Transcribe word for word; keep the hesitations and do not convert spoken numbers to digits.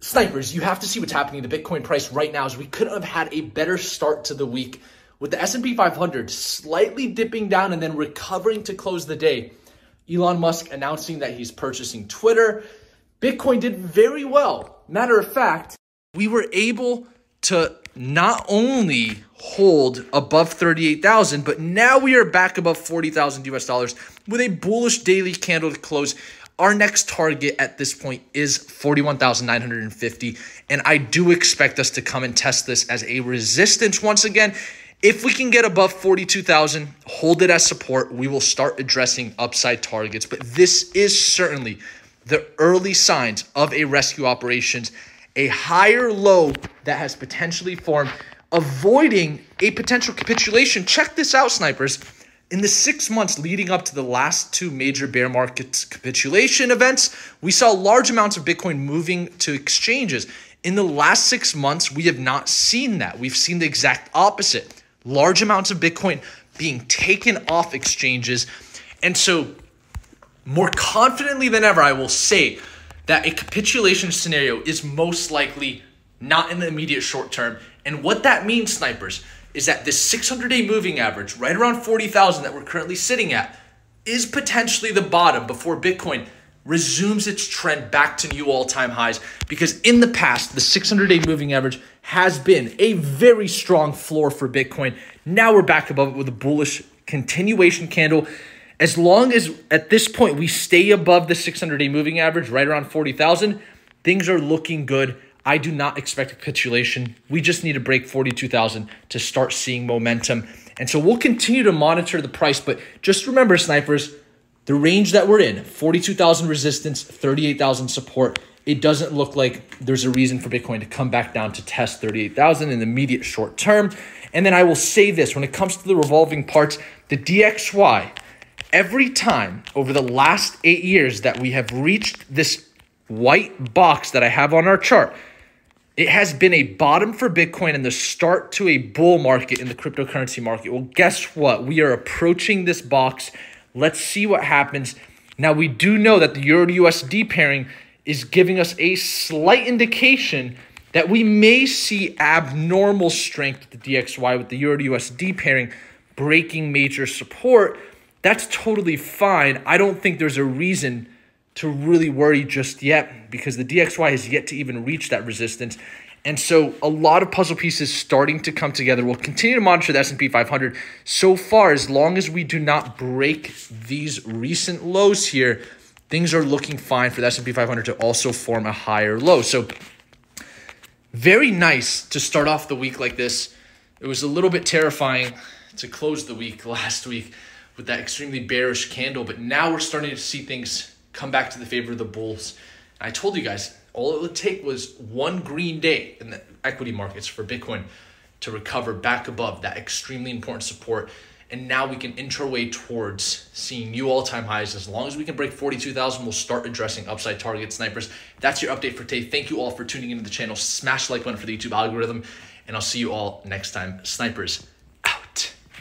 Snipers, you have to see what's happening to Bitcoin price right now, as we couldn't have had a better start to the week with the S and P five hundred slightly dipping down and then recovering to close the day. Elon Musk announcing that he's purchasing Twitter. Bitcoin did very well. Matter of fact, we were able to not only hold above thirty-eight thousand, but now we are back above forty thousand U S dollars with a bullish daily candle to close. Our next target at this point is forty-one thousand nine hundred fifty, and I do expect us to come and test this as a resistance once again. If we can get above forty-two thousand, hold it as support, we will start addressing upside targets. But this is certainly the early signs of a rescue operations, a higher low that has potentially formed, avoiding a potential capitulation. Check this out, snipers. In the six months leading up to the last two major bear market capitulation events, we saw large amounts of Bitcoin moving to exchanges. In the last six months, we have not seen that. We've seen the exact opposite. Large amounts of Bitcoin being taken off exchanges. And so more confidently than ever, I will say that a capitulation scenario is most likely not in the immediate short term. And what that means, snipers, is that this six hundred day moving average, right around forty thousand that we're currently sitting at, is potentially the bottom before Bitcoin resumes its trend back to new all-time highs. Because in the past, the six hundred day moving average has been a very strong floor for Bitcoin. Now we're back above it with a bullish continuation candle. As long as at this point we stay above the six hundred day moving average, right around forty thousand, things are looking good. I do not expect a capitulation. We just need to break forty-two thousand to start seeing momentum. And so we'll continue to monitor the price. But just remember, snipers, the range that we're in, forty-two thousand resistance, thirty-eight thousand support, it doesn't look like there's a reason for Bitcoin to come back down to test thirty-eight thousand in the immediate short term. And then I will say this, when it comes to the revolving parts, the D X Y, every time over the last eight years that we have reached this white box that I have on our chart, it has been a bottom for Bitcoin and the start to a bull market in the cryptocurrency market. Well, guess what? We are approaching this box. Let's see what happens. Now, we do know that the Euro to U S D pairing is giving us a slight indication that we may see abnormal strength with the D X Y, with the Euro to U S D pairing breaking major support. That's totally fine. I don't think there's a reason to really worry just yet, because the D X Y has yet to even reach that resistance. And so a lot of puzzle pieces starting to come together. We'll continue to monitor the S and P five hundred. So far, as long as we do not break these recent lows here, things are looking fine for the S and P five hundred to also form a higher low. So very nice to start off the week like this. It was a little bit terrifying to close the week last week with that extremely bearish candle, but now we're starting to see things come back to the favor of the bulls. I told you guys, all it would take was one green day in the equity markets for Bitcoin to recover back above that extremely important support. And now we can inch our way towards seeing new all-time highs. As long as we can break forty-two thousand, we'll start addressing upside target, snipers. That's your update for today. Thank you all for tuning into the channel. Smash the like button for the YouTube algorithm, and I'll see you all next time, snipers.